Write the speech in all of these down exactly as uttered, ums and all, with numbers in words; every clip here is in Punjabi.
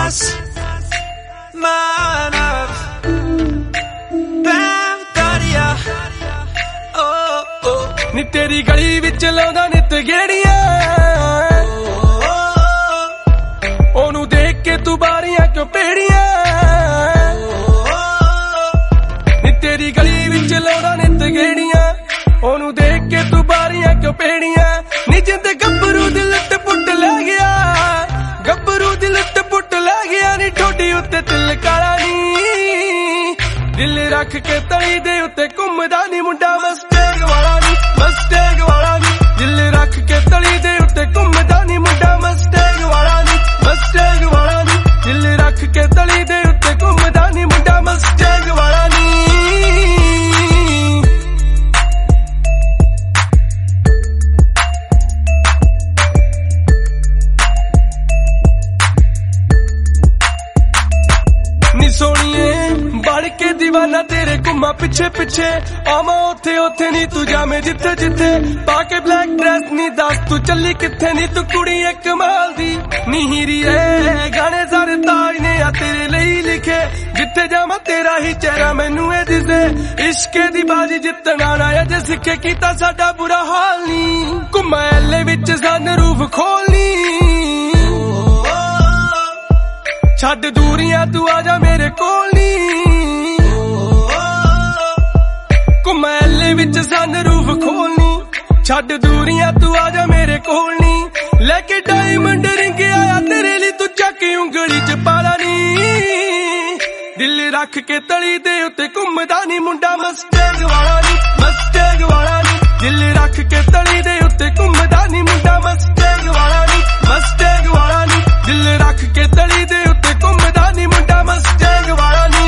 nas manav bam dariya oh oh ਨੀ ਤੇਰੀ ਗਲੀ ਵਿੱਚ ਲਾਉਂਦਾ ਨਿੱਤ ਗੇੜੀਆਂ ਉਹਨੂੰ ਦੇਖ ਕੇ ਤੂੰ ਬਾਰੀਆਂ ਕਿਉਂ ਪੇੜੀਆਂ ਨੀ ਤੇਰੀ ਗਲੀ ਵਿੱਚ ਲਾਉਂਦਾ ਨਿੱਤ ਗੇੜੀਆਂ ਉਹਨੂੰ ਦੇਖ ਕੇ ਤੂੰ ਬਾਰੀਆਂ ਕਿਉਂ ਪੇੜੀਆਂ ਨੀ ਜਿੰਦ ਗੱਭਰੂ ਦਿਲ ਤੇ ਪੁੱਟ ਲੈ ਗਿਆ ਗੱਭਰੂ ਦਿਲ ਤੇ ਪੁੱਟ ਲੈ ਗਿਆ ਨੀ ਠੋਡੀ ਉੱਤੇ ਤਿਲ ਕਾਲਾ ਨੀ ਦਿਲ ਰੱਖ ਕੇ ਤਲੀ ਦੇ ਉੱਤੇ ਘੁੰਮਦਾ ਨੀ ਮੁੰਡਾ ਮਸਟੈਗ ਵਾਲਾ ਨੀ ਮਸਟੈਗ ਵਾਲਾ ਨੀ ਦਿਲ ਰੱਖ ਕੇ ਤਲੀ ਦੇ ਉੱਤੇ ਘੁੰਮਦਾ ਨੀ ਮੁੰਡਾ ਮਸਟੈਗ ਵਾਲਾ ਨੀ ਮਸਟੈਗ ਵਾਲਾ ਨੀ ਦਿਲ ਰੱਖ ਕੇ ਤਲੀ ਦੇ ਉੱਤੇ ਘੁੰਮਦਾ ਨੀ ਮੁੰਡਾ ਮਸਟੈਗ ਵਾਲਾ ਨੀ सोनिए बढ़ के दीवाना तेरे घुमा पिछे पिछे आवा उथे उथे नी तू जामे जिथे जिथे पाके ब्लैक ड्रेस नी दस तू चली किथे नी तू कुड़ी एक कमाल दी नी हीरी है गाने सारे ताज ने आ तेरे लिए लिखे जिथे जावा तेरा ही चेहरा मैनू ए दिसे इश्के दी बाजी जितना ना जे सिखे कीता साडा बुरा हाल नी घुमा एले विच सन रूफ खोलनी ਛੱਡ ਦੂਰੀਆਂ ਤੂੰ ਆਜਾ ਮੇਰੇ ਕੋਲ ਨੀ ਘੁਮੈਲੇ ਵਿੱਚ ਸਨ ਰੂਫ ਖੋਲਨੀ ਛੱਡ ਦੂਰੀਆਂ ਤੂੰ ਆਜਾ ਮੇਰੇ ਕੋਲ ਨੀ ਲੈ ਕੇ ਡਾਇਮੰਡ ਰਿੰਗ ਆਇਆ ਤੇਰੇ ਲਈ ਤੂੰ ਚੱਕ ਉਂਗਲੀ ਚ ਪਾਲਾ ਨੀ ਦਿਲ ਰੱਖ ਕੇ ਤਲੀ ਦੇ ਉੱਤੇ ਘੁੰਮਦਾ ਨੀ ਮੁੰਡਾ ਮਸਟੈਗ ਵਾਲਾ ਨੀ ਮਸਟੈਗ ਵਾਲਾ ਨੀ ਦਿਲ ਰੱਖ ਕੇ ਤਲੀ ਦੇ ਉੱਤੇ ਘੁੰਮਦਾ ਨੀ ਮੁੰਡਾ ਮਸਟੈਗ ਵਾਲਾ ਨੀ ਮਸਟੈਗ ਵਾਲਾ ਨੀ ਦਿਲ ਰੱਖ ਕੇ ਤਲੀ ਦੇ ਉੱਤੇ ਘੁੰਮਦਾ ਨੀ ਮੁੰਡਾ ਮਸਟੈਗ ਵਾਲਾ ਨੀ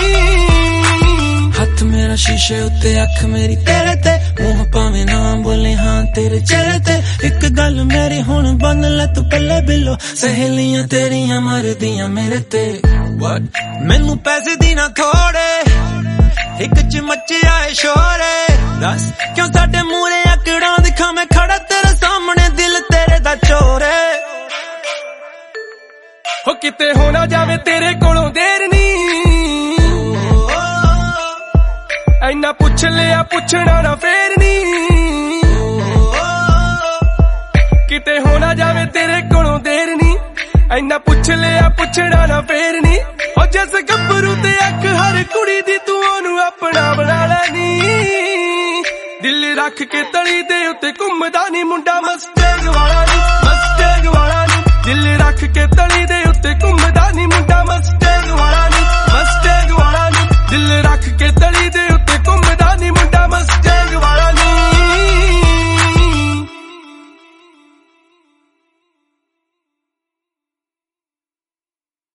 ਹੱਥ ਮੇਰਾ ਸ਼ੀਸ਼ੇ ਉੱਤੇ ਅੱਖ ਮੇਰੀ ਤੇਰੇ ਤੇ ਮੂੰਹ ਭਾਵੇਂ ਨਾ ਬੋਲੇ ਹਾਂ ਤੇਰੇ ਚਿਹਰੇ ਤੇ ਇੱਕ ਗੱਲ ਮੇਰੀ ਹੁਣ ਬੰਨ ਲੈ ਤੂੰ ਪੱਲੇ ਬਿੱਲੋ ਸਹੇਲੀਆਂ ਤੇਰੀਆਂ ਮਰਦੀਆਂ ਮੇਰੇ ਤੇ ਮੈਨੂੰ ਪੈਸੇ ਦੀ ਨਾ ਥੋੜੇ ਇੱਕ ਚ ਮੱਚਿਆ ਏ ਸ਼ੋਰੇ ਦੱਸ ਕਿਉਂ ਸਾਡੇ ਮੂਹਰੇ ਅਕੜਾਂ ਦਿਖਾ ਮੈਂ ਖੜਾ ਤੇਰੇ ਸਾਹਮਣੇ ਦਿਲ ਤੇਰੇ ਦਾ ਚੋਰੇ ਹੋ ਕਿਤੇ ਹੋ ਨਾ ਜਾਵੇ ਤੇਰੇ ਕੋਲੋਂ ਦੇਰ ਨੀ ਐਨਾ ਪੁੱਛ ਲਿਆ ਪੁੱਛਣਾ ਨਾ ਫੇਰ ਨੀ ਕਿਤੇ ਹੋ ਨਾ ਜਾਵੇ ਤੇਰੇ ਕੋਲੋਂ ਦੇਰ ਨੀ ਐਨਾ ਪੁੱਛ ਲਿਆ ਪੁੱਛਣਾ ਨਾ ਫੇਰ ਨੀ ਹੋ ਜਿਸ ਗੱਭਰੂ ਤੇ ਅੱਖ ਹਰ ਕੁੜੀ ਦੀ ਤੂੰ ਉਹਨੂੰ ਆਪਣਾ ਬਣਾ ਲੈਨੀ ਦਿਲ ਰੱਖ ਕੇ ਤਲੀ ਦੇ ਉੱਤੇ ਘੁੰਮਦਾ ਨੀ ਮੁੰਡਾ ਮਸਟੈਗ ਵਾਲਾ ਨੀ ਮਸਟੈਗ ਵਾਲਾ